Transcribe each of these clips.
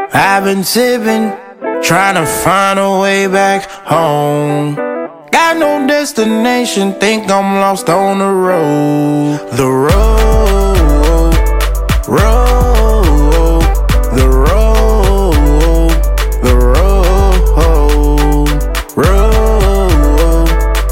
I've been sipping, trying to find a way back home. Got no destination, think I'm lost on the road. The road, road, the road, the road, road,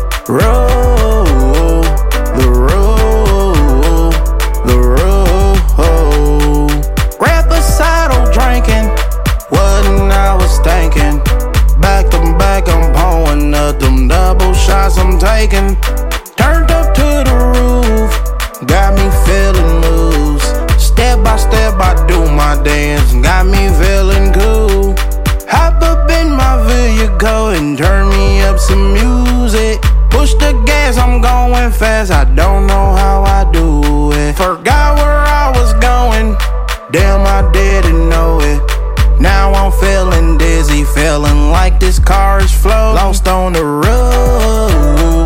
road, the road, the road. Grab a saddle drinking, wasn't I was thinking. Back to back, I'm pouring up them double shots I'm taking. Turned up to the roof, got me feeling loose. Step by step, I do my dance, got me feeling cool. Hop up in my vehicle and turn me up some music. Push the gas, I'm going fast, I don't know how I do it. Forgot where I was going, damn, I didn't know it. Now I'm feeling dizzy, feeling like this car is flow. Lost on the road,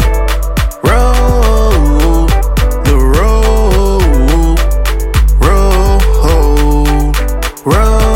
road, the road, road, road.